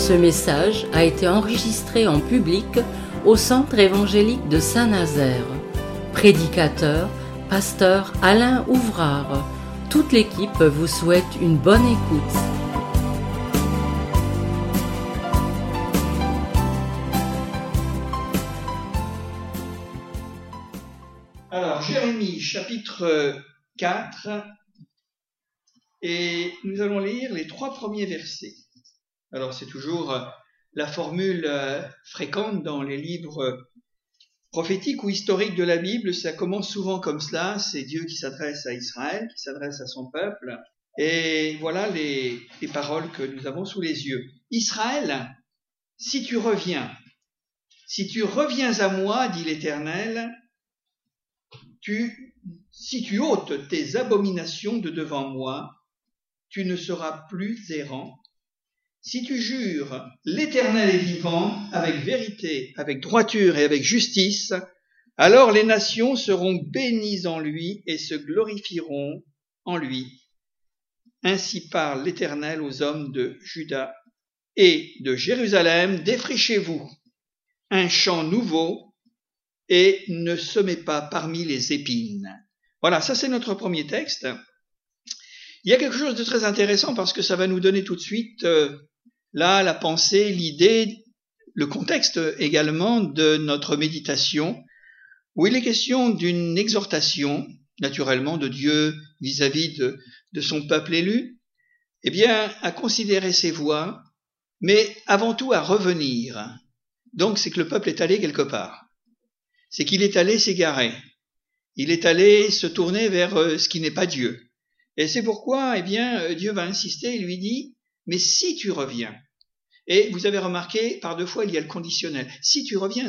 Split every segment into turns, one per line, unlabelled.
Ce message a été enregistré en public au Centre évangélique de Saint-Nazaire. Prédicateur, pasteur Alain Ouvrard. Toute l'équipe vous souhaite une bonne écoute.
Alors, Jérémie, chapitre 4, et nous allons lire les 3 premiers versets. Alors, c'est toujours la formule fréquente dans les livres prophétiques ou historiques de la Bible. Ça commence souvent comme cela, c'est Dieu qui s'adresse à Israël, qui s'adresse à son peuple. Et voilà les paroles que nous avons sous les yeux. Israël, si tu reviens à moi, dit l'Éternel, si tu ôtes tes abominations de devant moi, tu ne seras plus errant. Si tu jures, l'Éternel est vivant, avec vérité, avec droiture et avec justice, alors les nations seront bénies en lui et se glorifieront en lui. Ainsi parle l'Éternel aux hommes de Juda et de Jérusalem, défrichez-vous un champ nouveau et ne semez pas parmi les épines. Voilà, ça c'est notre premier texte. Il y a quelque chose de très intéressant parce que ça va nous donner tout de suite là la pensée, l'idée, le contexte également de notre méditation, où il est question d'une exhortation, naturellement, de Dieu vis-à-vis de son peuple élu, eh bien, à considérer ses voies, mais avant tout à revenir. Donc, c'est que le peuple est allé quelque part. C'est qu'il est allé s'égarer. Il est allé se tourner vers ce qui n'est pas Dieu. Et c'est pourquoi, eh bien, Dieu va insister et lui dit, mais si tu reviens. Et vous avez remarqué, par 2 fois, il y a le conditionnel. Si tu reviens.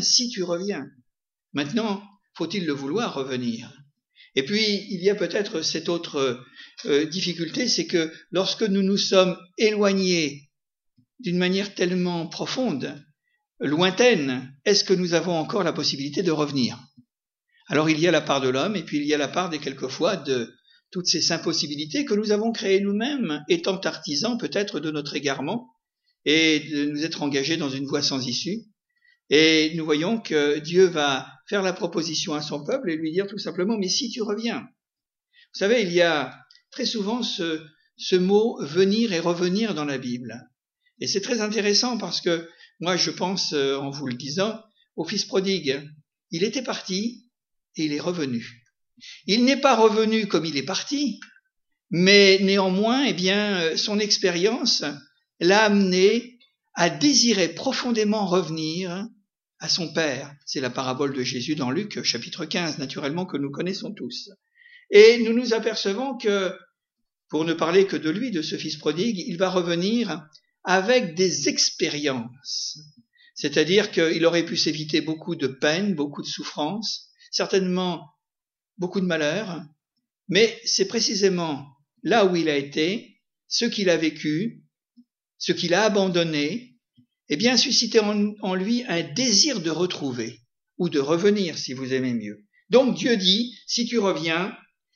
Maintenant, faut-il le vouloir revenir? Et puis, il y a peut-être cette autre difficulté, c'est que lorsque nous nous sommes éloignés d'une manière tellement profonde, lointaine, est-ce que nous avons encore la possibilité de revenir? Alors, il y a la part de l'homme, et puis il y a la part quelquefois de toutes ces impossibilités que nous avons créées nous-mêmes, étant artisans peut-être de notre égarement, et de nous être engagés dans une voie sans issue. Et nous voyons que Dieu va faire la proposition à son peuple et lui dire tout simplement, mais si tu reviens. Vous savez, il y a très souvent ce mot venir et revenir dans la Bible. Et c'est très intéressant parce que moi je pense, en vous le disant, au fils prodigue. Il était parti et il est revenu. Il n'est pas revenu comme il est parti, mais néanmoins, eh bien, son expérience l'a amené à désirer profondément revenir à son Père. C'est la parabole de Jésus dans Luc, chapitre 15, naturellement, que nous connaissons tous. Et nous nous apercevons que, pour ne parler que de lui, de ce fils prodigue, il va revenir avec des expériences. C'est-à-dire qu'il aurait pu s'éviter beaucoup de peine, beaucoup de souffrances, certainement beaucoup de malheurs, mais c'est précisément là où il a été, ce qu'il a vécu, ce qu'il a abandonné, eh bien, suscité en lui un désir de retrouver, ou de revenir, si vous aimez mieux. Donc, Dieu dit, si tu reviens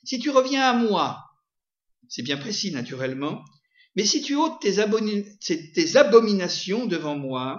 à moi, c'est bien précis, naturellement, mais si tu ôtes tes abominations devant moi,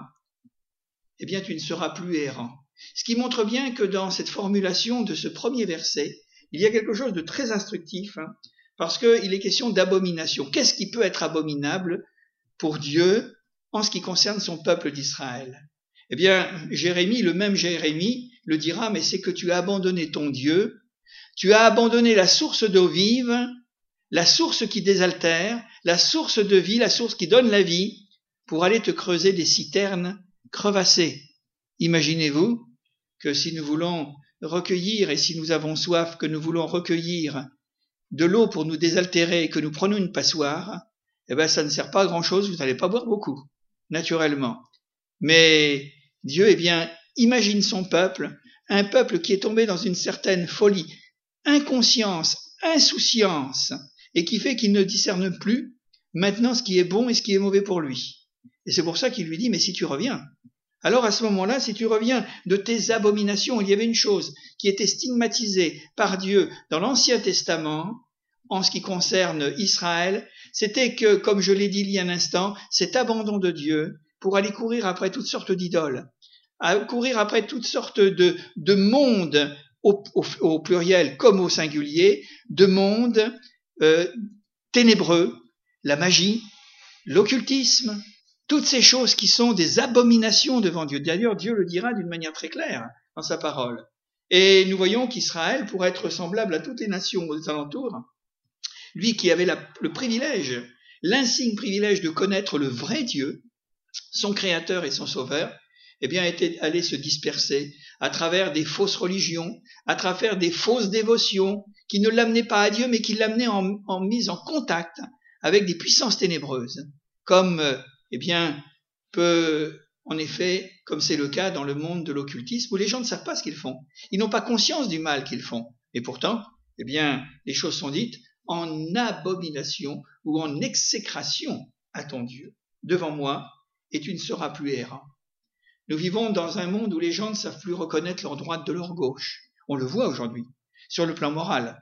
eh bien, tu ne seras plus errant. Ce qui montre bien que dans cette formulation de ce premier verset, il y a quelque chose de très instructif, parce qu'il est question d'abomination. Qu'est-ce qui peut être abominable pour Dieu en ce qui concerne son peuple d'Israël? Eh bien, Jérémie, le même Jérémie, le dira, mais c'est que tu as abandonné ton Dieu, tu as abandonné la source d'eau vive, la source qui désaltère, la source de vie, la source qui donne la vie, pour aller te creuser des citernes crevassées. Imaginez-vous que si nous voulons recueillir, et si nous avons soif, que nous voulons recueillir de l'eau pour nous désaltérer et que nous prenons une passoire, eh bien, ça ne sert pas à grand-chose, vous n'allez pas boire beaucoup, naturellement. Mais Dieu, eh bien, imagine son peuple, un peuple qui est tombé dans une certaine folie, inconscience, insouciance, et qui fait qu'il ne discerne plus maintenant ce qui est bon et ce qui est mauvais pour lui. Et c'est pour ça qu'il lui dit, mais si tu reviens. Alors à ce moment-là, si tu reviens de tes abominations, il y avait une chose qui était stigmatisée par Dieu dans l'Ancien Testament, en ce qui concerne Israël, c'était que, comme je l'ai dit il y a un instant, cet abandon de Dieu pour aller courir après toutes sortes d'idoles, à courir après toutes sortes de mondes au pluriel comme au singulier, de mondes ténébreux, la magie, l'occultisme, toutes ces choses qui sont des abominations devant Dieu. D'ailleurs, Dieu le dira d'une manière très claire dans sa parole. Et nous voyons qu'Israël, pour être semblable à toutes les nations aux alentours, lui qui avait le privilège, l'insigne privilège de connaître le vrai Dieu, son créateur et son sauveur, eh bien, était allé se disperser à travers des fausses religions, à travers des fausses dévotions qui ne l'amenaient pas à Dieu, mais qui l'amenaient en mise en contact avec des puissances ténébreuses, comme, eh bien, en effet, comme c'est le cas dans le monde de l'occultisme, où les gens ne savent pas ce qu'ils font. Ils n'ont pas conscience du mal qu'ils font. Et pourtant, eh bien, les choses sont dites en abomination ou en exécration à ton Dieu. Devant moi, et tu ne seras plus errant. Nous vivons dans un monde où les gens ne savent plus reconnaître leur droite de leur gauche. On le voit aujourd'hui, sur le plan moral.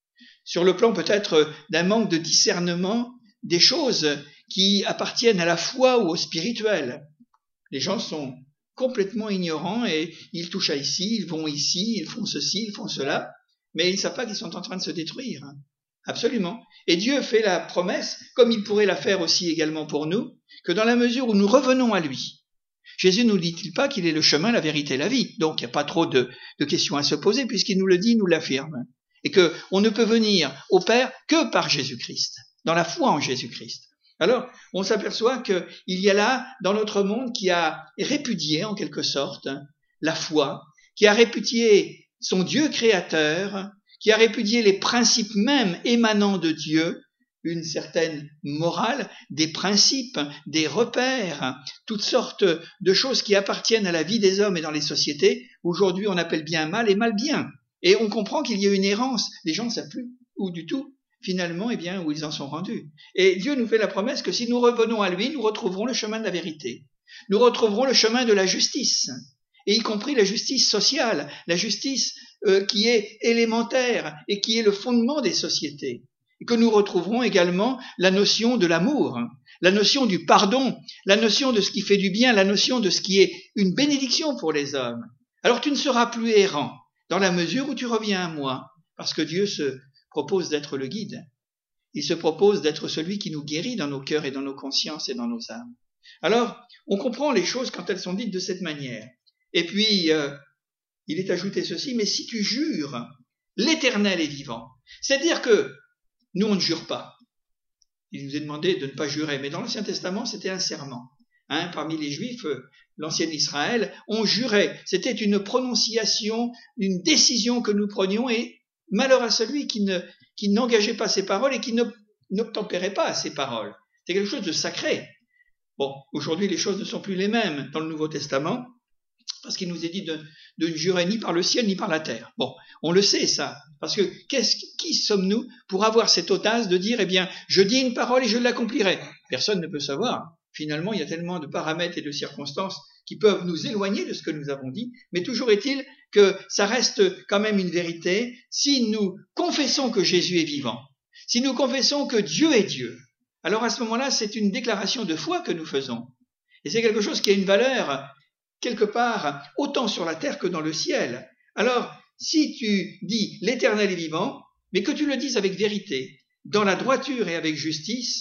Sur le plan peut-être d'un manque de discernement des choses qui appartiennent à la foi ou au spirituel. Les gens sont complètement ignorants et ils touchent à ici, ils vont ici, ils font ceci, ils font cela, mais ils ne savent pas qu'ils sont en train de se détruire. Absolument. Et Dieu fait la promesse, comme il pourrait la faire aussi également pour nous, que dans la mesure où nous revenons à lui, Jésus ne nous dit-il pas qu'il est le chemin, la vérité et la vie? Donc il n'y a pas trop de questions à se poser puisqu'il nous le dit, il nous l'affirme. Et qu'on ne peut venir au Père que par Jésus-Christ, dans la foi en Jésus-Christ. Alors, on s'aperçoit qu'il y a là, dans notre monde, qui a répudié, en quelque sorte, la foi, qui a répudié son Dieu créateur, qui a répudié les principes mêmes émanant de Dieu, une certaine morale, des principes, des repères, toutes sortes de choses qui appartiennent à la vie des hommes et dans les sociétés. Aujourd'hui, on appelle bien mal et mal bien. Et on comprend qu'il y a une errance. Les gens ne savent plus où du tout, finalement, eh bien, où ils en sont rendus. Et Dieu nous fait la promesse que si nous revenons à lui, nous retrouverons le chemin de la vérité. Nous retrouverons le chemin de la justice, et y compris la justice sociale, la justice qui est élémentaire et qui est le fondement des sociétés. Et que nous retrouverons également la notion de l'amour, la notion du pardon, la notion de ce qui fait du bien, la notion de ce qui est une bénédiction pour les hommes. Alors tu ne seras plus errant dans la mesure où tu reviens à moi, parce que Dieu se propose d'être le guide. Il se propose d'être celui qui nous guérit dans nos cœurs et dans nos consciences et dans nos âmes. Alors, on comprend les choses quand elles sont dites de cette manière. Et puis, il est ajouté ceci, mais si tu jures, l'Éternel est vivant. C'est-à-dire que nous, on ne jure pas. Il nous est demandé de ne pas jurer, mais dans l'Ancien Testament, c'était un serment. Parmi les Juifs, l'ancien Israël, on jurait. C'était une prononciation, une décision que nous prenions, et malheur à celui qui n'engageait pas ses paroles et qui n'obtempérait pas à ses paroles. C'est quelque chose de sacré. Bon, aujourd'hui, les choses ne sont plus les mêmes dans le Nouveau Testament, parce qu'il nous est dit de ne jurer ni par le ciel ni par la terre. Bon, on le sait ça, parce que qui sommes-nous pour avoir cette audace de dire, eh bien, je dis une parole et je l'accomplirai? Personne ne peut savoir. Finalement, il y a tellement de paramètres et de circonstances qui peuvent nous éloigner de ce que nous avons dit, mais toujours est-il que ça reste quand même une vérité si nous confessons que Jésus est vivant, si nous confessons que Dieu est Dieu. Alors à ce moment-là, c'est une déclaration de foi que nous faisons. Et c'est quelque chose qui a une valeur quelque part autant sur la terre que dans le ciel. Alors, si tu dis l'Éternel est vivant, mais que tu le dises avec vérité, dans la droiture et avec justice,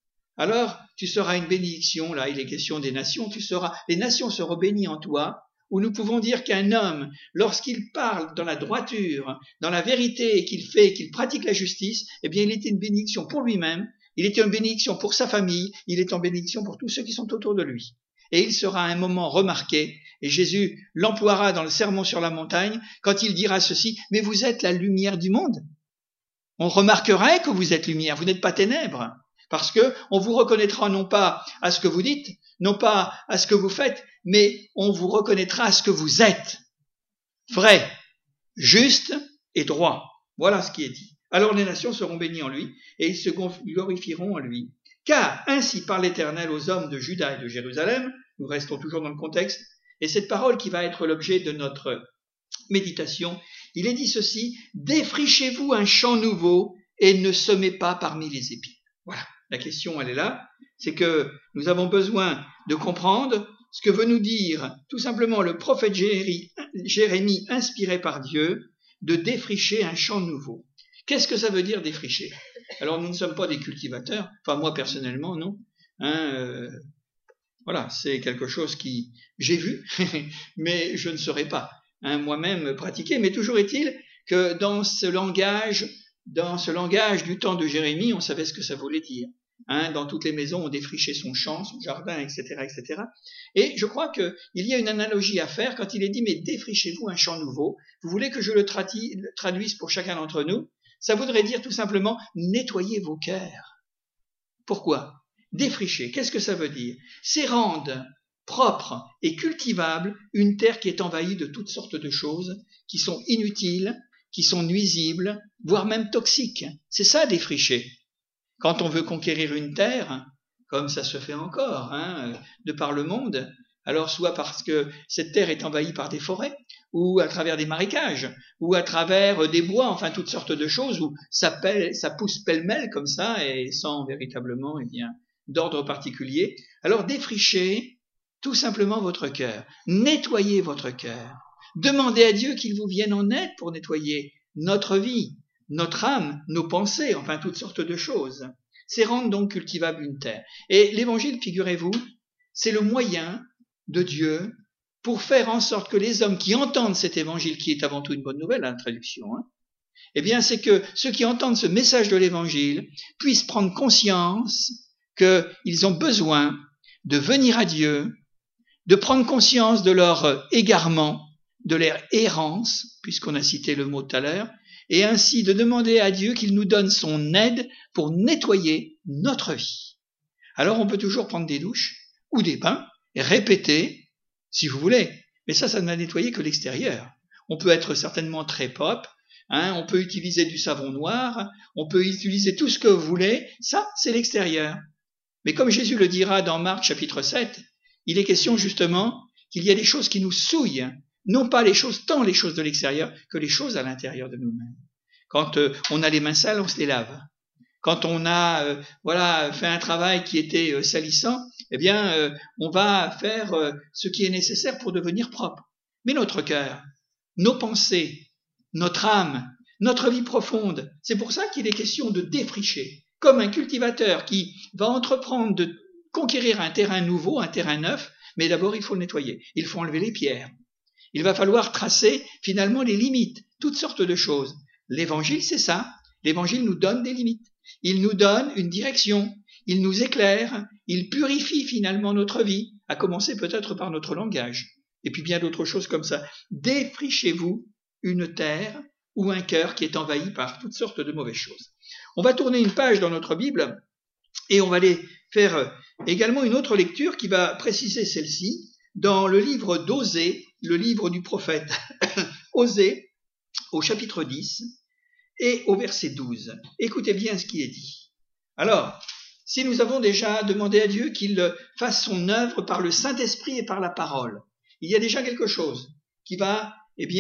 alors tu seras une bénédiction. Là, il est question des nations, les nations seront bénies en toi, où nous pouvons dire qu'un homme, lorsqu'il parle dans la droiture, dans la vérité, et qu'il pratique la justice, eh bien, il est une bénédiction pour lui-même, il est une bénédiction pour sa famille, il est une bénédiction pour tous ceux qui sont autour de lui. Et il sera un moment remarqué, et Jésus l'emploiera dans le sermon sur la montagne, quand il dira ceci, mais vous êtes la lumière du monde. On remarquerait que vous êtes lumière, vous n'êtes pas ténèbres, parce que on vous reconnaîtra non pas à ce que vous dites, non pas à ce que vous faites, mais on vous reconnaîtra à ce que vous êtes. Vrai, juste et droit. Voilà ce qui est dit. Alors les nations seront bénies en lui, et ils se glorifieront en lui. Car ainsi parle l'Éternel aux hommes de Juda et de Jérusalem, nous restons toujours dans le contexte, et cette parole qui va être l'objet de notre méditation, il est dit ceci, défrichez-vous un champ nouveau et ne semez pas parmi les épis. Voilà, La question, elle est là, c'est que nous avons besoin de comprendre ce que veut nous dire tout simplement le prophète Jérémie, inspiré par Dieu, de défricher un champ nouveau. Qu'est-ce que ça veut dire défricher? Alors nous ne sommes pas des cultivateurs, enfin moi personnellement non. Voilà, c'est quelque chose qui j'ai vu, mais je ne saurais pas moi-même pratiquer. Mais toujours est-il que dans ce langage du temps de Jérémie, on savait ce que ça voulait dire. Dans toutes les maisons, on défrichait son champ, son jardin, etc., etc. Et je crois qu'il y a une analogie à faire quand il est dit « mais défrichez-vous un champ nouveau ». Vous voulez que je le traduise pour chacun d'entre nous? Ça voudrait dire tout simplement « nettoyez vos cœurs ». Pourquoi? Défricher, qu'est-ce que ça veut dire? C'est rendre propre et cultivable une terre qui est envahie de toutes sortes de choses qui sont inutiles, qui sont nuisibles, voire même toxiques. C'est ça, défricher. Quand on veut conquérir une terre, comme ça se fait encore, de par le monde, alors soit parce que cette terre est envahie par des forêts, ou à travers des marécages, ou à travers des bois, enfin toutes sortes de choses où ça pousse pêle-mêle comme ça et sans véritablement, d'ordre particulier. Alors défrichez tout simplement votre cœur, nettoyez votre cœur, demandez à Dieu qu'il vous vienne en aide pour nettoyer notre vie, notre âme, nos pensées, enfin toutes sortes de choses. C'est rendre donc cultivable une terre. Et l'évangile, figurez-vous, c'est le moyen de Dieu pour faire en sorte que les hommes qui entendent cet évangile, qui est avant tout une bonne nouvelle, la traduction, c'est que ceux qui entendent ce message de l'évangile puissent prendre conscience qu'ils ont besoin de venir à Dieu, de prendre conscience de leur égarement, de leur errance, puisqu'on a cité le mot tout à l'heure, et ainsi de demander à Dieu qu'il nous donne son aide pour nettoyer notre vie. Alors on peut toujours prendre des douches ou des bains et répéter, si vous voulez, mais ça ne va nettoyer que l'extérieur. On peut être certainement très propre, on peut utiliser du savon noir, on peut utiliser tout ce que vous voulez, ça c'est l'extérieur. Mais comme Jésus le dira dans Marc chapitre 7, il est question justement qu'il y a des choses qui nous souillent, non pas tant les choses de l'extérieur que les choses à l'intérieur de nous-mêmes. Quand on a les mains sales, on se les lave. Quand on a fait un travail qui était salissant, on va faire ce qui est nécessaire pour devenir propre. Mais notre cœur, nos pensées, notre âme, notre vie profonde, c'est pour ça qu'il est question de défricher. Comme un cultivateur qui va entreprendre de conquérir un terrain nouveau, un terrain neuf, mais d'abord il faut le nettoyer, il faut enlever les pierres. Il va falloir tracer finalement les limites, toutes sortes de choses. L'évangile, c'est ça. L'évangile nous donne des limites. Il nous donne une direction. Il nous éclaire. Il purifie finalement notre vie, à commencer peut-être par notre langage. Et puis bien d'autres choses comme ça. Défrichez-vous une terre ou un cœur qui est envahi par toutes sortes de mauvaises choses. On va tourner une page dans notre Bible et on va aller faire également une autre lecture qui va préciser celle-ci dans le livre d'Osée, le livre du prophète Osée, au chapitre 10 et au verset 12. Écoutez bien ce qui est dit. Alors, si nous avons déjà demandé à Dieu qu'il fasse son œuvre par le Saint-Esprit et par la parole, il y a déjà quelque chose qui va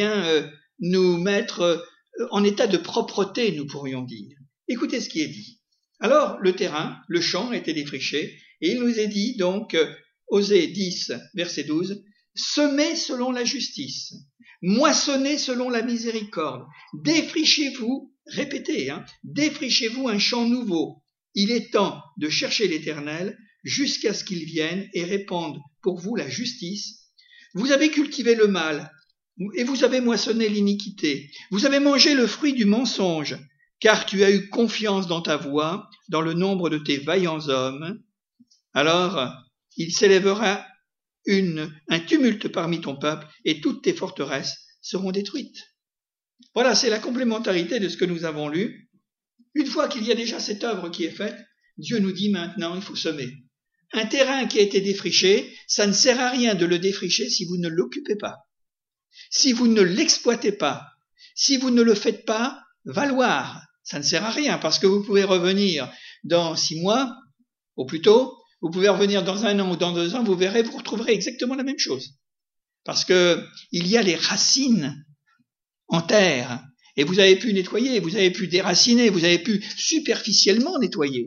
nous mettre en état de propreté, nous pourrions dire. Écoutez ce qui est dit. Alors, le terrain, le champ a été défriché et il nous est dit donc, Osée 10, verset 12, « Semez selon la justice, moissonnez selon la miséricorde, défrichez-vous, répétez, défrichez-vous un champ nouveau. Il est temps de chercher l'Éternel jusqu'à ce qu'il vienne et répande pour vous la justice. Vous avez cultivé le mal et vous avez moissonné l'iniquité. Vous avez mangé le fruit du mensonge, car tu as eu confiance dans ta voix, dans le nombre de tes vaillants hommes. Alors, il s'élèvera un tumulte parmi ton peuple et toutes tes forteresses seront détruites. » Voilà, c'est la complémentarité de ce que nous avons lu. Une fois qu'il y a déjà cette œuvre qui est faite, Dieu nous dit maintenant, il faut semer. Un terrain qui a été défriché, ça ne sert à rien de le défricher si vous ne l'occupez pas, si vous ne l'exploitez pas, si vous ne le faites pas valoir. Ça ne sert à rien parce que vous pouvez revenir dans 6 mois, au plus tôt, vous pouvez revenir dans 1 an ou dans 2 ans, vous verrez, vous retrouverez exactement la même chose. Parce que il y a les racines en terre, et vous avez pu nettoyer, vous avez pu déraciner, vous avez pu superficiellement nettoyer.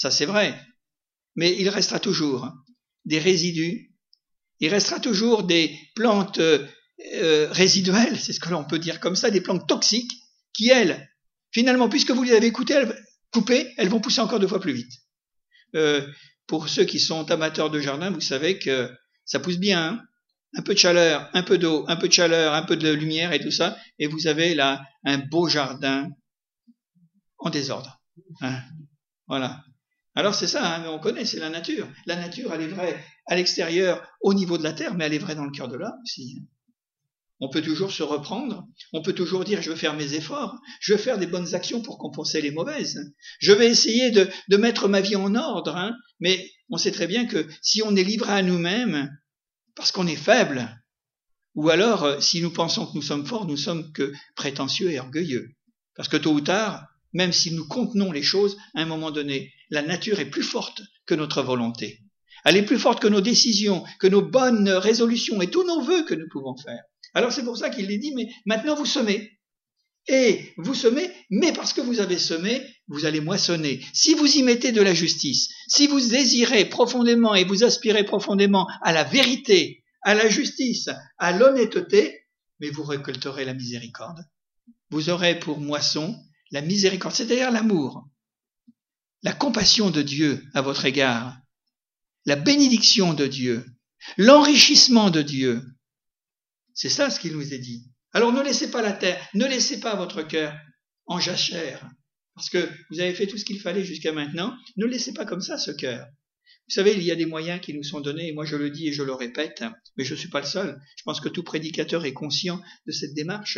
Ça c'est vrai. Mais il restera toujours des résidus, il restera toujours des plantes résiduelles, c'est ce que l'on peut dire comme ça, des plantes toxiques qui, elles, finalement, puisque vous les avez coupées, elles vont pousser encore 2 fois plus vite. Pour ceux qui sont amateurs de jardin, vous savez que ça pousse bien, hein, un peu de chaleur, un peu d'eau, un peu de chaleur, un peu de lumière et tout ça, et vous avez là un beau jardin en désordre. Hein, voilà. Alors c'est ça, hein, mais on connaît, c'est la nature. La nature, elle est vraie à l'extérieur, au niveau de la terre, mais elle est vraie dans le cœur de l'homme aussi. On peut toujours se reprendre, on peut toujours dire je veux faire mes efforts, je veux faire des bonnes actions pour compenser les mauvaises. Je vais essayer de mettre ma vie en ordre, hein, mais on sait très bien que si on est livré à nous-mêmes, parce qu'on est faible, ou alors si nous pensons que nous sommes forts, nous sommes que prétentieux et orgueilleux. Parce que tôt ou tard, même si nous contenons les choses, à un moment donné, la nature est plus forte que notre volonté. Elle est plus forte que nos décisions, que nos bonnes résolutions et tous nos vœux que nous pouvons faire. Alors c'est pour ça qu'il est dit, mais maintenant vous semez. Et vous semez, mais parce que vous avez semé, vous allez moissonner. Si vous y mettez de la justice, si vous désirez profondément et vous aspirez profondément à la vérité, à la justice, à l'honnêteté, mais vous récolterez la miséricorde. Vous aurez pour moisson la miséricorde, c'est-à-dire l'amour, la compassion de Dieu à votre égard, la bénédiction de Dieu, l'enrichissement de Dieu. C'est ça ce qu'il nous est dit. Alors ne laissez pas la terre, ne laissez pas votre cœur en jachère, parce que vous avez fait tout ce qu'il fallait jusqu'à maintenant, ne laissez pas comme ça ce cœur. Vous savez, il y a des moyens qui nous sont donnés, et moi je le dis et je le répète, mais je ne suis pas le seul, je pense que tout prédicateur est conscient de cette démarche.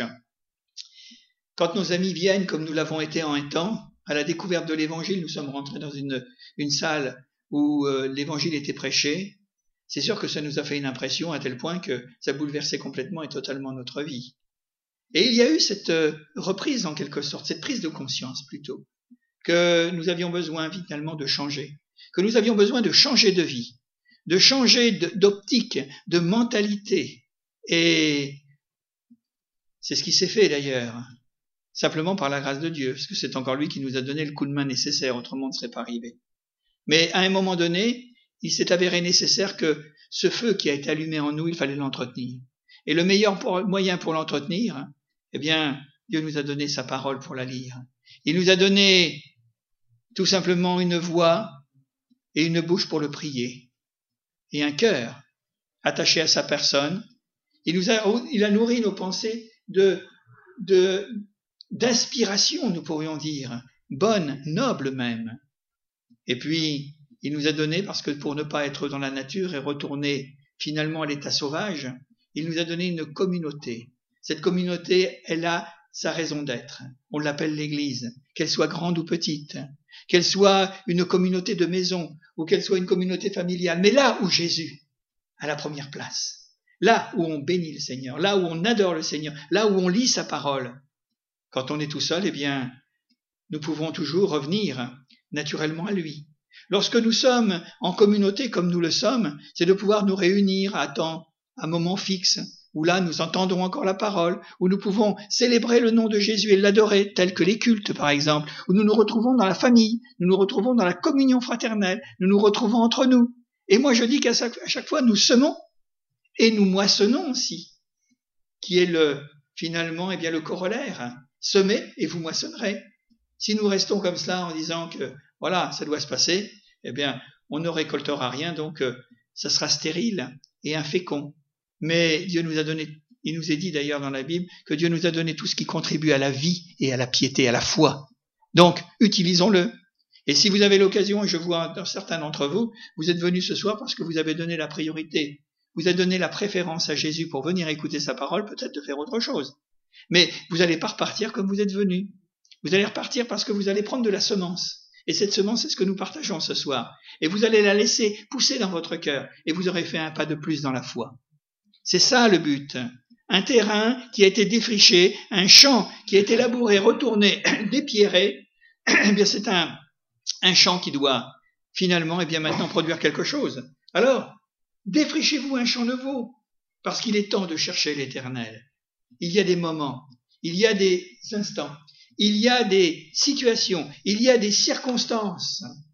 Quand nos amis viennent, comme nous l'avons été en un temps, à la découverte de l'évangile, nous sommes rentrés dans une salle où l'évangile était prêché, c'est sûr que ça nous a fait une impression à tel point que ça bouleversait complètement et totalement notre vie. Et il y a eu cette reprise en quelque sorte, cette prise de conscience plutôt, que nous avions besoin finalement de changer, que nous avions besoin de changer de vie, de changer d'optique, de mentalité. Et c'est ce qui s'est fait d'ailleurs, simplement par la grâce de Dieu, parce que c'est encore lui qui nous a donné le coup de main nécessaire, autrement on ne serait pas arrivé. Mais à un moment donné, il s'est avéré nécessaire que ce feu qui a été allumé en nous, il fallait l'entretenir. Et le meilleur moyen pour l'entretenir, eh bien, Dieu nous a donné sa parole pour la lire. Il nous a donné tout simplement une voix et une bouche pour le prier, et un cœur attaché à sa personne. Il a nourri nos pensées d'inspiration, nous pourrions dire, bonne, noble même. Et puis, il nous a donné, parce que pour ne pas être dans la nature et retourner finalement à l'état sauvage, il nous a donné une communauté. Cette communauté, elle a sa raison d'être. On l'appelle l'Église, qu'elle soit grande ou petite, qu'elle soit une communauté de maison ou qu'elle soit une communauté familiale, mais là où Jésus a la première place, là où on bénit le Seigneur, là où on adore le Seigneur, là où on lit sa parole. Quand on est tout seul, eh bien, nous pouvons toujours revenir naturellement à lui. Lorsque nous sommes en communauté comme nous le sommes, c'est de pouvoir nous réunir à moment fixe, où là nous entendons encore la parole, où nous pouvons célébrer le nom de Jésus et l'adorer, tel que les cultes par exemple, où nous nous retrouvons dans la famille, nous nous retrouvons dans la communion fraternelle, nous nous retrouvons entre nous. Et moi je dis qu'à chaque fois nous semons et nous moissonnons aussi, qui est finalement eh bien, le corollaire. Semez et vous moissonnerez. Si nous restons comme cela en disant que voilà, ça doit se passer, eh bien, on ne récoltera rien, donc ça sera stérile et infécond. Mais Dieu nous a donné, il nous est dit d'ailleurs dans la Bible, que Dieu nous a donné tout ce qui contribue à la vie et à la piété, à la foi. Donc, utilisons-le. Et si vous avez l'occasion, et je vois certains d'entre vous, vous êtes venus ce soir parce que vous avez donné la priorité, vous avez donné la préférence à Jésus pour venir écouter sa parole, peut-être de faire autre chose. Mais vous n'allez pas repartir comme vous êtes venus. Vous allez repartir parce que vous allez prendre de la semence. Et cette semence, c'est ce que nous partageons ce soir. Et vous allez la laisser pousser dans votre cœur. Et vous aurez fait un pas de plus dans la foi. C'est ça le but. Un terrain qui a été défriché, un champ qui a été labouré, retourné, dépierré, eh bien c'est un champ qui doit finalement, eh bien maintenant produire quelque chose. Alors, défrichez-vous un champ nouveau, parce qu'il est temps de chercher l'Éternel. Il y a des moments, il y a des instants, il y a des situations, il y a des circonstances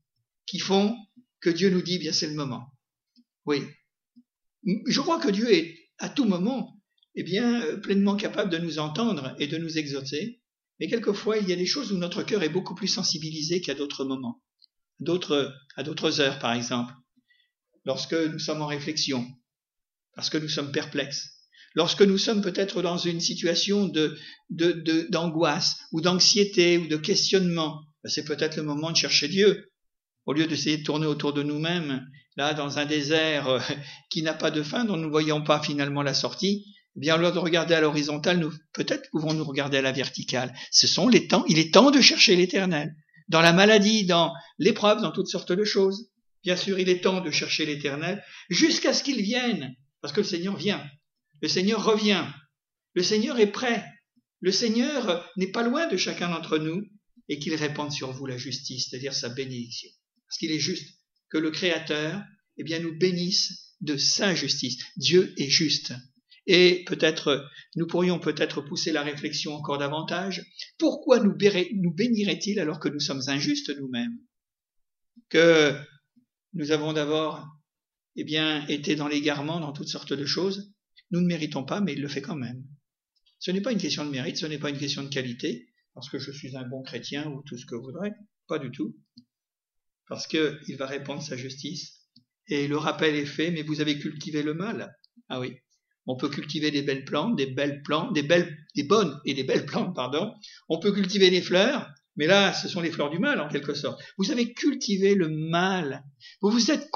qui font que Dieu nous dit, bien c'est le moment. Oui. Je crois que Dieu est à tout moment, pleinement capable de nous entendre et de nous exaucer. Mais quelquefois, il y a des choses où notre cœur est beaucoup plus sensibilisé qu'à d'autres moments. À d'autres heures, par exemple. Lorsque nous sommes en réflexion, parce que nous sommes perplexes, lorsque nous sommes peut-être dans une situation d'angoisse ou d'anxiété ou de questionnement, c'est peut-être le moment de chercher Dieu. Au lieu d'essayer de tourner autour de nous-mêmes, là, dans un désert qui n'a pas de fin, dont nous ne voyons pas finalement la sortie, au lieu de regarder à l'horizontale, nous peut-être pouvons-nous regarder à la verticale. Il est temps de chercher l'Éternel. Dans la maladie, dans l'épreuve, dans toutes sortes de choses. Bien sûr, il est temps de chercher l'Éternel jusqu'à ce qu'il vienne, parce que le Seigneur vient. Le Seigneur revient. Le Seigneur est prêt. Le Seigneur n'est pas loin de chacun d'entre nous et qu'il répande sur vous la justice, c'est-à-dire sa bénédiction. Parce qu'il est juste que le Créateur, nous bénisse de sa justice. Dieu est juste. Et nous pourrions peut-être pousser la réflexion encore davantage. Pourquoi nous bénirait-il alors que nous sommes injustes nous-mêmes? Que nous avons d'abord, été dans l'égarement, dans toutes sortes de choses. Nous ne méritons pas, mais il le fait quand même. Ce n'est pas une question de mérite, ce n'est pas une question de qualité, parce que je suis un bon chrétien ou tout ce que vous voudrez. Pas du tout. Parce qu'il va répandre sa justice. Et le rappel est fait, mais vous avez cultivé le mal. Ah oui. On peut cultiver des bonnes et des belles plantes, pardon. On peut cultiver des fleurs, mais là, ce sont les fleurs du mal, en quelque sorte. Vous avez cultivé le mal. Vous êtes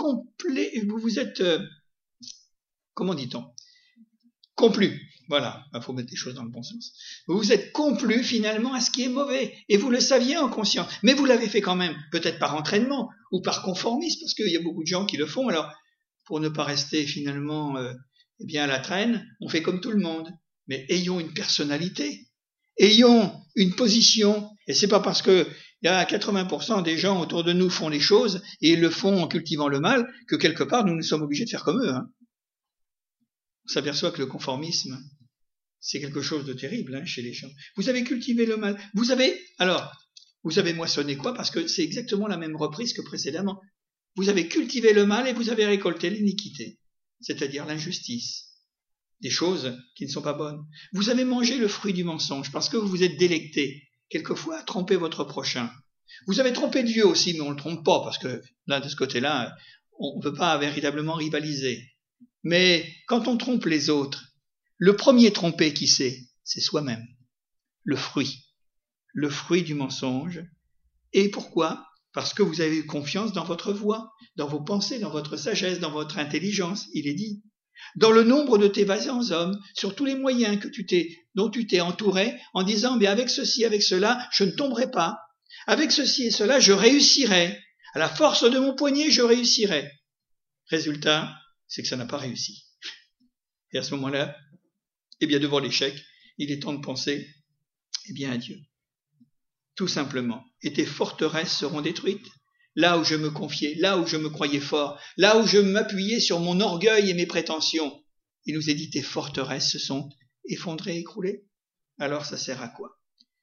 comment dit-on? Complu. Voilà. Il faut mettre les choses dans le bon sens. Vous êtes complu, finalement, à ce qui est mauvais. Et vous le saviez en conscience. Mais vous l'avez fait quand même. Peut-être par entraînement ou par conformisme, parce qu'il y a beaucoup de gens qui le font. Alors, pour ne pas rester, finalement, à la traîne, on fait comme tout le monde. Mais ayons une personnalité. Ayons une position. Et c'est pas parce que il y a 80% des gens autour de nous font les choses et ils le font en cultivant le mal que quelque part nous sommes obligés de faire comme eux. On s'aperçoit que le conformisme, c'est quelque chose de terrible chez les gens. Vous avez cultivé le mal. Vous avez moissonné quoi? Parce que c'est exactement la même reprise que précédemment. Vous avez cultivé le mal et vous avez récolté l'iniquité, c'est-à-dire l'injustice. Des choses qui ne sont pas bonnes. Vous avez mangé le fruit du mensonge parce que vous vous êtes délecté, quelquefois, à tromper votre prochain. Vous avez trompé Dieu aussi, mais on ne le trompe pas parce que là, de ce côté-là, on ne peut pas véritablement rivaliser. Mais quand on trompe les autres, le premier trompé qui c'est soi-même. Le fruit du mensonge. Et pourquoi? Parce que vous avez eu confiance dans votre voix, dans vos pensées, dans votre sagesse, dans votre intelligence, il est dit. Dans le nombre de tes vaillants hommes, sur tous les moyens dont tu t'es entouré, en disant, mais avec ceci, avec cela, je ne tomberai pas. Avec ceci et cela, je réussirai. À la force de mon poignet, je réussirai. Résultat, c'est que ça n'a pas réussi. Et à ce moment-là, devant l'échec, il est temps de penser, à Dieu. Tout simplement. Et tes forteresses seront détruites. Là où je me confiais, là où je me croyais fort, là où je m'appuyais sur mon orgueil et mes prétentions, il nous est dit, tes forteresses se sont effondrées, écroulées. Alors ça sert à quoi?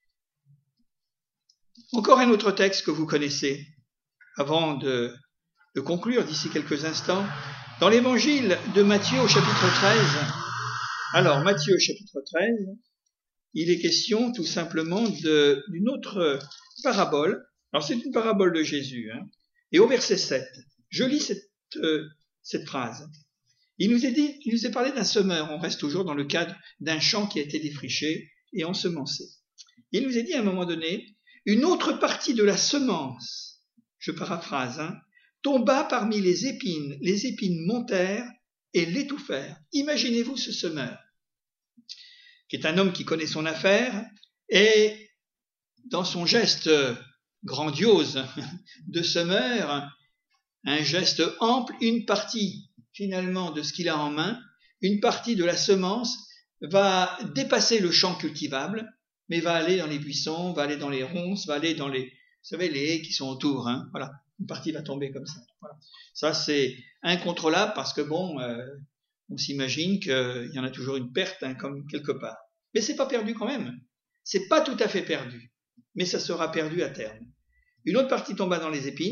Encore un autre texte que vous connaissez, avant de conclure d'ici quelques instants, dans l'évangile de Matthieu au chapitre 13. Alors, Matthieu au chapitre 13, il est question tout simplement d'une autre parabole. Alors, c'est une parabole de Jésus. Et au verset 7, je lis cette phrase. Il nous est parlé d'un semeur. On reste toujours dans le cadre d'un champ qui a été défriché et ensemencé. Il nous est dit à un moment donné, une autre partie de la semence, je paraphrase, tomba parmi les épines montèrent et l'étouffèrent. Imaginez-vous ce semeur, qui est un homme qui connaît son affaire, et dans son geste grandiose de semeur, un geste ample, une partie finalement de ce qu'il a en main, une partie de la semence va dépasser le champ cultivable, mais va aller dans les buissons, va aller dans les ronces, va aller dans les haies qui sont autour. Voilà, une partie va tomber comme ça. Voilà. Ça, c'est incontrôlable parce que on s'imagine qu'il y en a toujours une perte, comme quelque part. Mais c'est pas perdu quand même. C'est pas tout à fait perdu, mais ça sera perdu à terme. Une autre partie tomba dans les épines,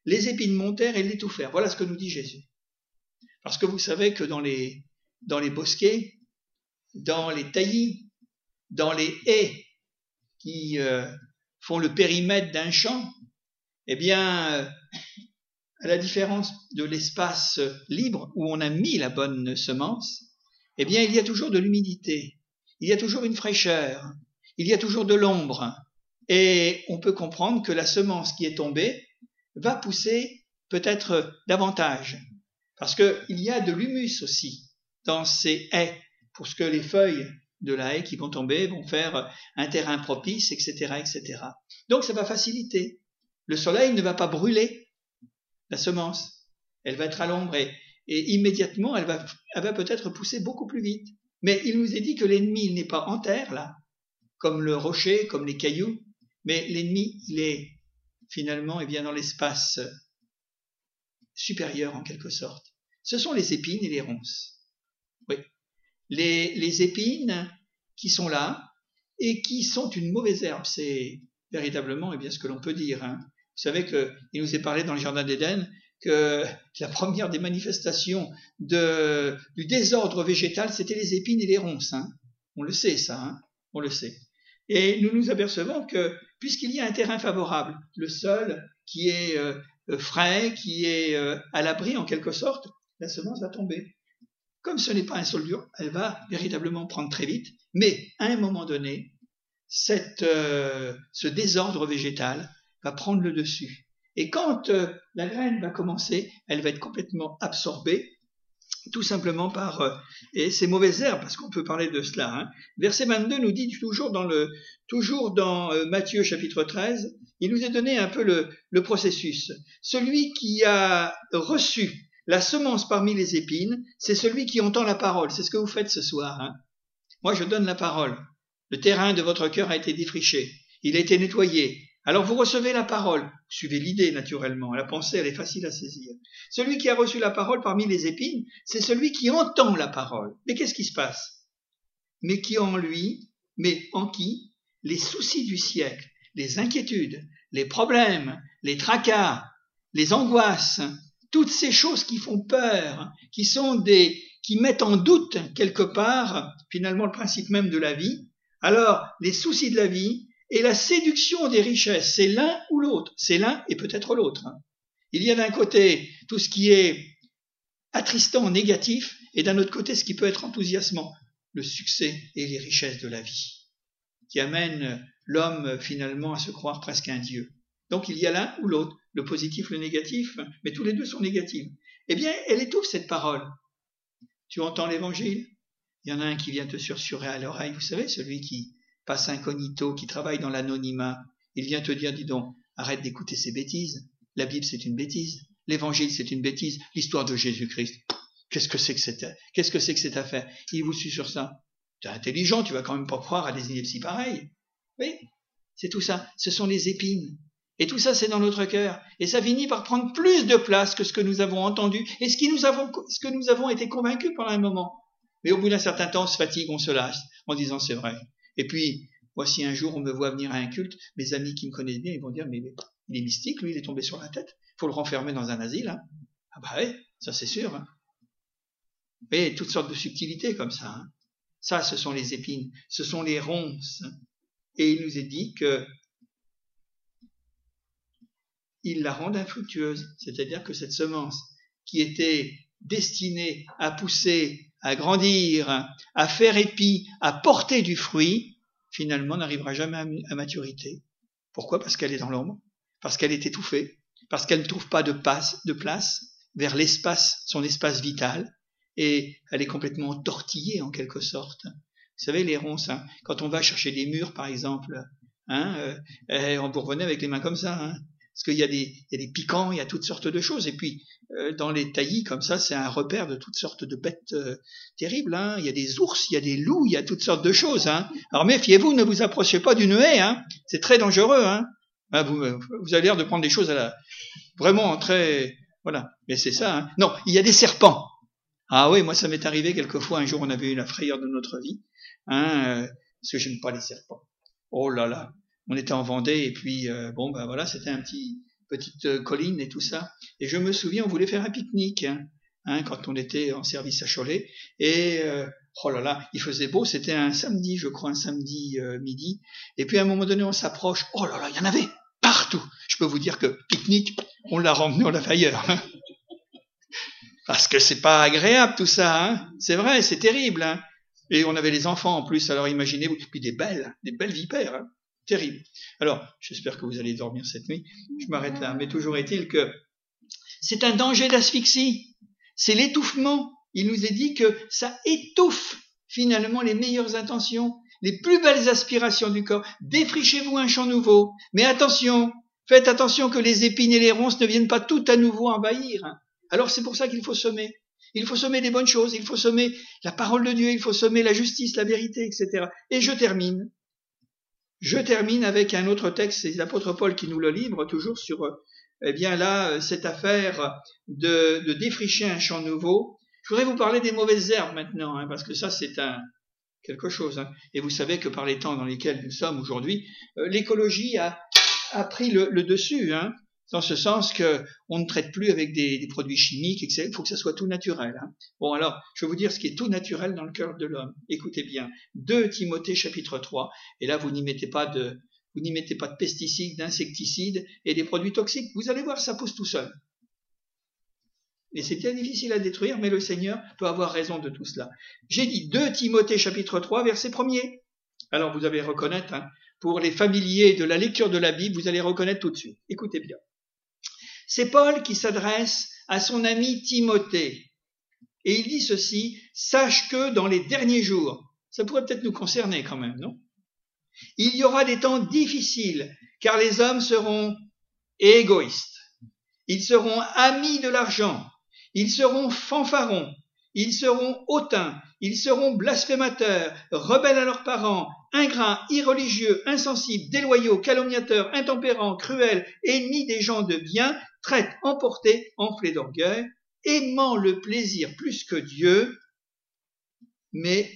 les épines montèrent et l'étouffèrent. Voilà ce que nous dit Jésus. Parce que vous savez que dans les bosquets, dans les taillis, dans les haies qui font le périmètre d'un champ, eh bien, à la différence de l'espace libre où on a mis la bonne semence, eh bien, il y a toujours de l'humidité, il y a toujours une fraîcheur, il y a toujours de l'ombre. Et on peut comprendre que la semence qui est tombée va pousser peut-être davantage. Parce qu'il y a de l'humus aussi dans ces haies, pour ce que les feuilles de la haie qui vont tomber vont faire un terrain propice, etc., etc. Donc ça va faciliter. Le soleil ne va pas brûler la semence. Elle va être à l'ombre et immédiatement elle va peut-être pousser beaucoup plus vite. Mais il nous est dit que l'ennemi, il n'est pas en terre, là, comme le rocher, comme les cailloux, mais l'ennemi, il est finalement dans l'espace supérieur en quelque sorte. Ce sont les épines et les ronces. Oui. Les épines qui sont là et qui sont une mauvaise herbe, c'est véritablement ce que l'on peut dire. Vous savez qu'il nous est parlé dans le Jardin d'Éden que la première des manifestations du désordre végétal, c'était les épines et les ronces. On le sait ça, on le sait. Et nous nous apercevons que puisqu'il y a un terrain favorable, le sol qui est frais, qui est à l'abri en quelque sorte, la semence va tomber. Comme ce n'est pas un sol dur, elle va véritablement prendre très vite, mais à un moment donné, ce désordre végétal va prendre le dessus. Et quand la graine va commencer, elle va être complètement absorbée, tout simplement par ces mauvaises herbes, parce qu'on peut parler de cela. Verset 22 nous dit toujours dans Matthieu chapitre 13, il nous est donné un peu le processus. Celui qui a reçu la semence parmi les épines, c'est celui qui entend la parole. C'est ce que vous faites ce soir. Moi, je donne la parole. Le terrain de votre cœur a été défriché. Il a été nettoyé. Alors vous recevez la parole. Vous suivez l'idée naturellement. La pensée, elle est facile à saisir. Celui qui a reçu la parole parmi les épines, c'est celui qui entend la parole. Mais qu'est-ce qui se passe? Mais en qui les soucis du siècle, les inquiétudes, les problèmes, les tracas, les angoisses, toutes ces choses qui font peur, qui mettent en doute quelque part finalement le principe même de la vie, alors les soucis de la vie et la séduction des richesses, c'est l'un ou l'autre, c'est l'un et peut-être l'autre. Il y a d'un côté tout ce qui est attristant, négatif, et d'un autre côté ce qui peut être enthousiasmant, le succès et les richesses de la vie, qui amènent l'homme finalement à se croire presque un dieu. Donc il y a l'un ou l'autre, le positif, le négatif, mais tous les deux sont négatifs. Eh bien, elle étouffe cette parole. Tu entends l'évangile? Il y en a un qui vient te susurrer à l'oreille, vous savez, celui qui passe incognito, qui travaille dans l'anonymat. Il vient te dire, dis donc, arrête d'écouter ces bêtises. La Bible, c'est une bêtise. L'évangile, c'est une bêtise. L'histoire de Jésus-Christ, qu'est-ce que c'est que cette affaire? Il vous susurre ça. Tu es intelligent, tu vas quand même pas croire à des inepties pareilles. Oui, c'est tout ça. Ce sont les épines. Et tout ça, c'est dans notre cœur. Et ça finit par prendre plus de place que ce que nous avons entendu et ce que nous avons été convaincus pendant un moment. Mais au bout d'un certain temps, on se fatigue, on se lasse en disant c'est vrai. Et puis, voici un jour, on me voit venir à un culte, mes amis qui me connaissent bien, ils vont dire, mais il est mystique, lui, il est tombé sur la tête. Il faut le renfermer dans un asile. Ah bah oui, ça c'est sûr. Et toutes sortes de subtilités comme ça. Ça, ce sont les épines, ce sont les ronces. Et il nous est dit que il la rend infructueuse, c'est-à-dire que cette semence qui était destinée à pousser, à grandir, à faire épi, à porter du fruit, finalement n'arrivera jamais à maturité. Pourquoi? Parce qu'elle est dans l'ombre, parce qu'elle est étouffée, parce qu'elle ne trouve pas de place vers son espace vital, et elle est complètement tortillée en quelque sorte. Vous savez, les ronces, quand on va chercher des murs par exemple, on peut revenir avec les mains comme ça, parce qu'il y a des piquants, il y a toutes sortes de choses. Et puis, dans les taillis, comme ça, c'est un repère de toutes sortes de bêtes terribles. Il y a des ours, il y a des loups, il y a toutes sortes de choses. Alors méfiez-vous, ne vous approchez pas d'une haie. C'est très dangereux. Vous avez l'air de prendre des choses vraiment très... Voilà, mais c'est ça. Non, il y a des serpents. Ah oui, moi ça m'est arrivé quelquefois. Un jour, on avait eu la frayeur de notre vie. Parce que j'aime pas les serpents. Oh là là. On était en Vendée et puis voilà, c'était un petit petite colline et tout ça. Et je me souviens, on voulait faire un pique-nique, quand on était en service à Cholet. Et oh là là, il faisait beau, c'était un samedi, je crois, un samedi midi. Et puis à un moment donné, on s'approche. Oh là là, il y en avait partout. Je peux vous dire que pique-nique, on l'a ramené, on l'a fait ailleurs. Parce que c'est pas agréable tout ça, c'est vrai, c'est terrible. Et on avait les enfants en plus, alors imaginez-vous, puis des belles vipères, terrible. Alors, j'espère que vous allez dormir cette nuit. Je m'arrête là, mais toujours est-il que c'est un danger d'asphyxie. C'est l'étouffement. Il nous est dit que ça étouffe finalement les meilleures intentions, les plus belles aspirations du corps. Défrichez-vous un champ nouveau. Mais attention, faites attention que les épines et les ronces ne viennent pas tout à nouveau envahir. Alors c'est pour ça qu'il faut semer. Il faut semer des bonnes choses, il faut semer la parole de Dieu, il faut semer la justice, la vérité, etc. Et je termine avec un autre texte, c'est l'apôtre Paul qui nous le livre, toujours sur cette affaire de défricher un champ nouveau. Je voudrais vous parler des mauvaises herbes maintenant, parce que ça c'est quelque chose. Et vous savez que par les temps dans lesquels nous sommes aujourd'hui, l'écologie a pris le dessus, dans ce sens que on ne traite plus avec des produits chimiques, etc. Il faut que ça soit tout naturel. Bon, alors, je vais vous dire ce qui est tout naturel dans le cœur de l'homme. Écoutez bien, 2 Timothée chapitre 3, et là vous n'y mettez pas de pesticides, d'insecticides et des produits toxiques. Vous allez voir, ça pousse tout seul. Et c'est bien difficile à détruire, mais le Seigneur peut avoir raison de tout cela. J'ai dit 2 Timothée chapitre 3, verset 1er. Alors vous allez reconnaître, pour les familiers de la lecture de la Bible, vous allez reconnaître tout de suite. Écoutez bien. C'est Paul qui s'adresse à son ami Timothée. Et il dit ceci, « Sache que dans les derniers jours, ça pourrait peut-être nous concerner quand même, non ? Il y aura des temps difficiles, car les hommes seront égoïstes. Ils seront amis de l'argent. Ils seront fanfarons. Ils seront hautains. Ils seront blasphémateurs, rebelles à leurs parents, ingrats, irreligieux, insensibles, déloyaux, calomniateurs, intempérants, cruels, ennemis des gens de bien, traîtres, emportés, enflés d'orgueil, aimant le plaisir plus que Dieu, mais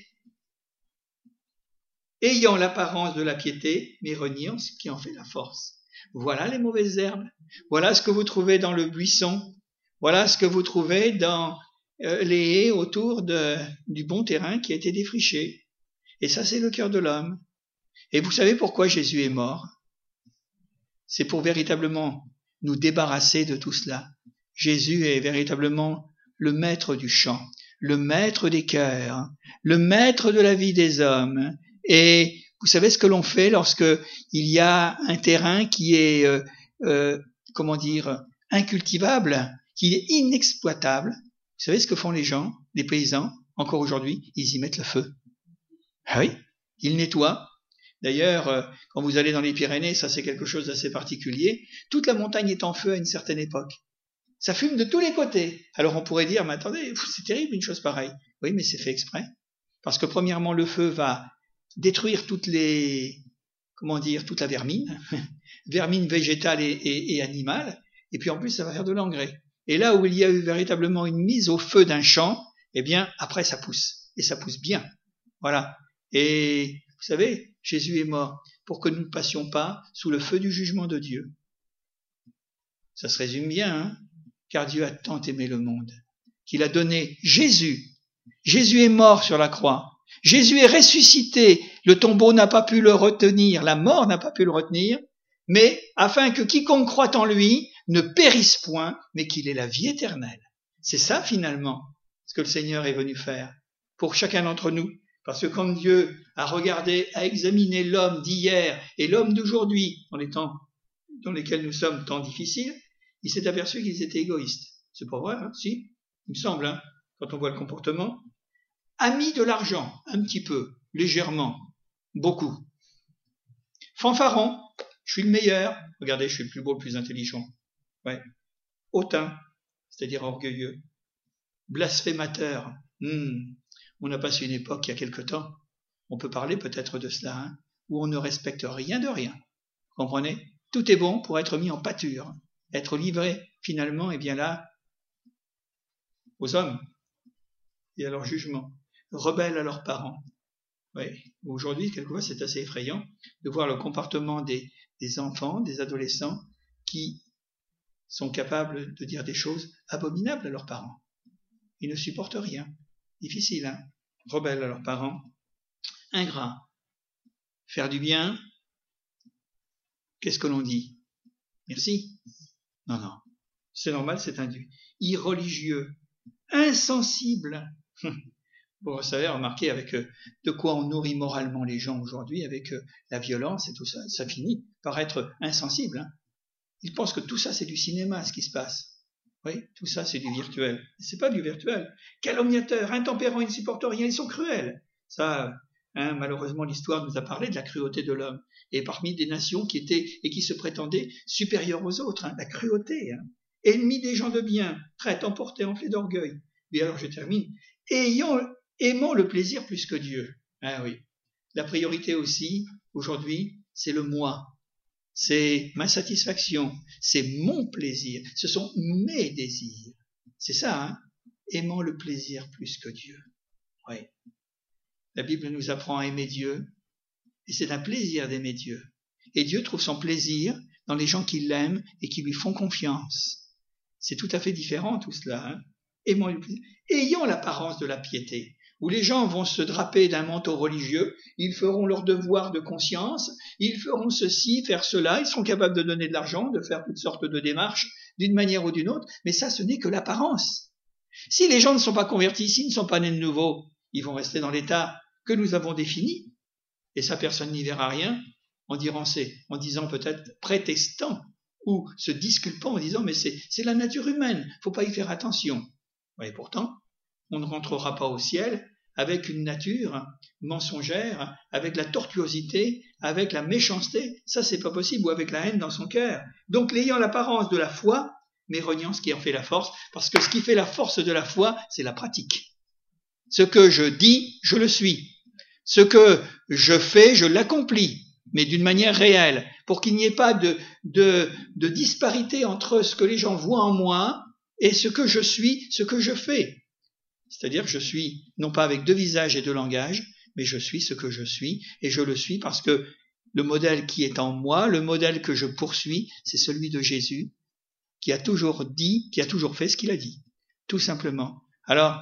ayant l'apparence de la piété, mais reniant ce qui en fait la force. Voilà les mauvaises herbes. Voilà ce que vous trouvez dans le buisson. Voilà ce que vous trouvez dans les haies autour du bon terrain qui a été défriché. Et ça, c'est le cœur de l'homme. Et vous savez pourquoi Jésus est mort ? C'est pour véritablement nous débarrasser de tout cela. Jésus est véritablement le maître du champ, le maître des cœurs, le maître de la vie des hommes. Et vous savez ce que l'on fait lorsque il y a un terrain qui est, incultivable, qui est inexploitable. Vous savez ce que font les gens, les paysans, encore aujourd'hui ? Ils y mettent le feu. Ah oui, ils nettoient. D'ailleurs, quand vous allez dans les Pyrénées, ça c'est quelque chose d'assez particulier, toute la montagne est en feu à une certaine époque. Ça fume de tous les côtés. Alors on pourrait dire, mais attendez, c'est terrible une chose pareille. Oui, mais c'est fait exprès. Parce que premièrement, le feu va détruire toute la vermine, vermine végétale et animale, et puis en plus ça va faire de l'engrais. Et là où il y a eu véritablement une mise au feu d'un champ, eh bien après ça pousse, et ça pousse bien. Voilà. Et vous savez, Jésus est mort pour que nous ne passions pas sous le feu du jugement de Dieu. Ça se résume bien, car Dieu a tant aimé le monde qu'il a donné Jésus. Jésus est mort sur la croix. Jésus est ressuscité. Le tombeau n'a pas pu le retenir, la mort n'a pas pu le retenir, mais afin que quiconque croit en lui ne périsse point, mais qu'il ait la vie éternelle. C'est ça finalement ce que le Seigneur est venu faire pour chacun d'entre nous. Parce que quand Dieu a regardé, a examiné l'homme d'hier et l'homme d'aujourd'hui, dans les temps dans lesquels nous sommes, temps difficiles, il s'est aperçu qu'ils étaient égoïstes. C'est pas vrai, si, il me semble, quand on voit le comportement. Amis de l'argent, un petit peu, légèrement, beaucoup. Fanfaron, je suis le meilleur, regardez, je suis le plus beau, le plus intelligent. Ouais. Hautain, c'est-à-dire orgueilleux. Blasphémateur, on a passé une époque il y a quelque temps, on peut parler peut-être de cela, où on ne respecte rien de rien. Vous comprenez ? Tout est bon pour être mis en pâture, être livré finalement, et bien là, aux hommes et à leur jugement, rebelles à leurs parents. Oui. Aujourd'hui, quelquefois, c'est assez effrayant de voir le comportement des enfants, des adolescents, qui sont capables de dire des choses abominables à leurs parents. Ils ne supportent rien. Difficile, hein? Rebelles à leurs parents. Ingrats. Faire du bien, qu'est-ce que l'on dit? Merci? Non. C'est normal, c'est indu. Irreligieux. Insensible. Vous savez, remarquez avec de quoi on nourrit moralement les gens aujourd'hui, avec la violence et tout ça, ça finit par être insensible. Hein. Ils pensent que tout ça c'est du cinéma, ce qui se passe. Oui, tout ça c'est du virtuel. C'est pas du virtuel. Calomniateurs, intempérants, ils ne supportent rien, ils sont cruels. Ça, hein, malheureusement, l'histoire nous a parlé de la cruauté de l'homme. Et parmi des nations qui étaient et qui se prétendaient supérieures aux autres, hein, la cruauté. Hein. Ennemis des gens de bien, prêts, emportés, enflés d'orgueil. Et alors je termine. Aimant le plaisir plus que Dieu. Ah oui. La priorité aussi, aujourd'hui, c'est le moi. C'est ma satisfaction. C'est mon plaisir. Ce sont mes désirs. C'est ça, hein? Aimant le plaisir plus que Dieu. Oui. La Bible nous apprend à aimer Dieu. Et c'est un plaisir d'aimer Dieu. Et Dieu trouve son plaisir dans les gens qui l'aiment et qui lui font confiance. C'est tout à fait différent tout cela, hein? Aimant le plaisir. Ayant l'apparence de la piété. Où les gens vont se draper d'un manteau religieux, ils feront leur devoir de conscience, ils feront ceci, faire cela, ils seront capables de donner de l'argent, de faire toutes sortes de démarches, d'une manière ou d'une autre, mais ça, ce n'est que l'apparence. Si les gens ne sont pas convertis, s'ils ne sont pas nés de nouveau, ils vont rester dans l'état que nous avons défini, et ça, personne n'y verra rien, en disant peut-être prétestant, ou se disculpant en disant, mais c'est la nature humaine, faut pas y faire attention. Et pourtant, on ne rentrera pas au ciel avec une nature mensongère, avec la tortuosité, avec la méchanceté. Ça, c'est pas possible, ou avec la haine dans son cœur. Donc, ayant l'apparence de la foi, mais reniant ce qui en fait la force, parce que ce qui fait la force de la foi, c'est la pratique. Ce que je dis, je le suis. Ce que je fais, je l'accomplis, mais d'une manière réelle, pour qu'il n'y ait pas de disparité entre ce que les gens voient en moi et ce que je suis, ce que je fais. C'est-à-dire que je suis, non pas avec 2 visages et 2 langages, mais je suis ce que je suis, et je le suis parce que le modèle qui est en moi, le modèle que je poursuis, c'est celui de Jésus, qui a toujours dit, qui a toujours fait ce qu'il a dit, tout simplement. Alors,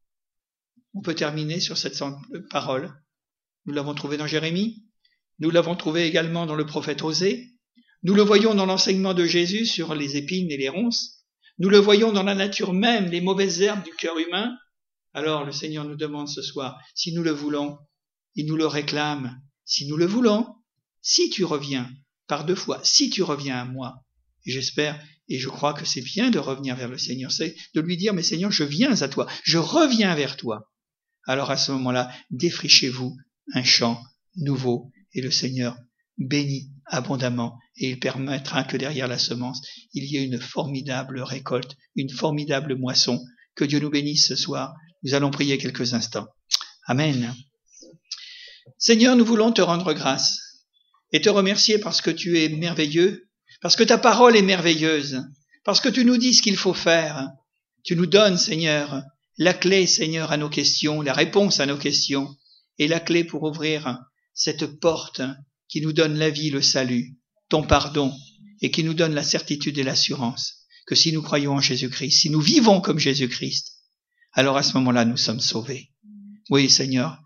on peut terminer sur cette parole. Nous l'avons trouvé dans Jérémie, nous l'avons trouvé également dans le prophète Osée, nous le voyons dans l'enseignement de Jésus sur les épines et les ronces, nous le voyons dans la nature même, les mauvaises herbes du cœur humain. Alors le Seigneur nous demande ce soir, si nous le voulons, il nous le réclame, si nous le voulons, si tu reviens, par 2 fois, si tu reviens à moi. Et j'espère et je crois que c'est bien de revenir vers le Seigneur, c'est de lui dire, mais Seigneur, je viens à toi, je reviens vers toi. Alors à ce moment-là, défrichez-vous un champ nouveau et le Seigneur bénit abondamment et il permettra que derrière la semence, il y ait une formidable récolte, une formidable moisson. Que Dieu nous bénisse ce soir. Nous allons prier quelques instants. Amen. Seigneur, nous voulons te rendre grâce et te remercier parce que tu es merveilleux, parce que ta parole est merveilleuse, parce que tu nous dis ce qu'il faut faire. Tu nous donnes, Seigneur, la clé, Seigneur, à nos questions, la réponse à nos questions et la clé pour ouvrir cette porte qui nous donne la vie, le salut, ton pardon et qui nous donne la certitude et l'assurance que si nous croyons en Jésus-Christ, si nous vivons comme Jésus-Christ, alors à ce moment-là, nous sommes sauvés. Oui, Seigneur,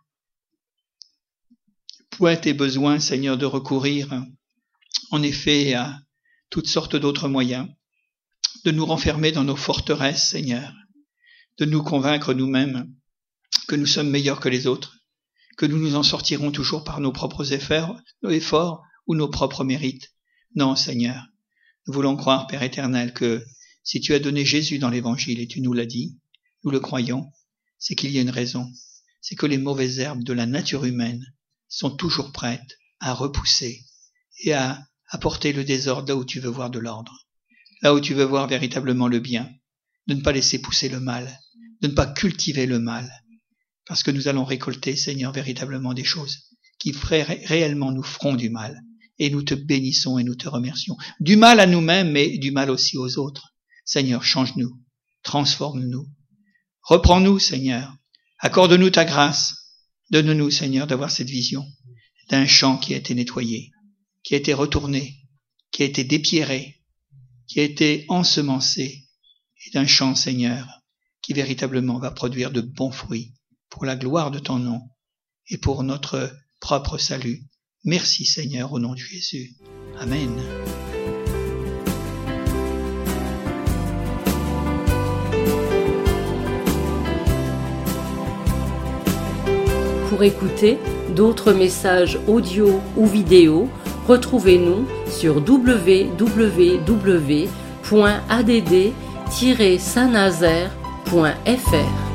point tes besoins, Seigneur, de recourir, en effet, à toutes sortes d'autres moyens, de nous renfermer dans nos forteresses, Seigneur, de nous convaincre nous-mêmes que nous sommes meilleurs que les autres, que nous nous en sortirons toujours par nos propres efforts ou nos propres mérites. Non, Seigneur, nous voulons croire, Père éternel, que si tu as donné Jésus dans l'Évangile et tu nous l'as dit, nous le croyons, c'est qu'il y a une raison. C'est que les mauvaises herbes de la nature humaine sont toujours prêtes à repousser et à apporter le désordre là où tu veux voir de l'ordre, là où tu veux voir véritablement le bien, de ne pas laisser pousser le mal, de ne pas cultiver le mal, parce que nous allons récolter, Seigneur, véritablement des choses qui réellement nous feront du mal. Et nous te bénissons et nous te remercions. Du mal à nous-mêmes, mais du mal aussi aux autres. Seigneur, change-nous, transforme-nous. Reprends-nous, Seigneur. Accorde-nous ta grâce. Donne-nous, Seigneur, d'avoir cette vision d'un champ qui a été nettoyé, qui a été retourné, qui a été dépierré, qui a été ensemencé est un champ, Seigneur, qui véritablement va produire de bons fruits pour la gloire de ton nom et pour notre propre salut. Merci, Seigneur, au nom de Jésus. Amen.
Pour écouter d'autres messages audio ou vidéo, retrouvez-nous sur www.add-saint-nazaire.fr.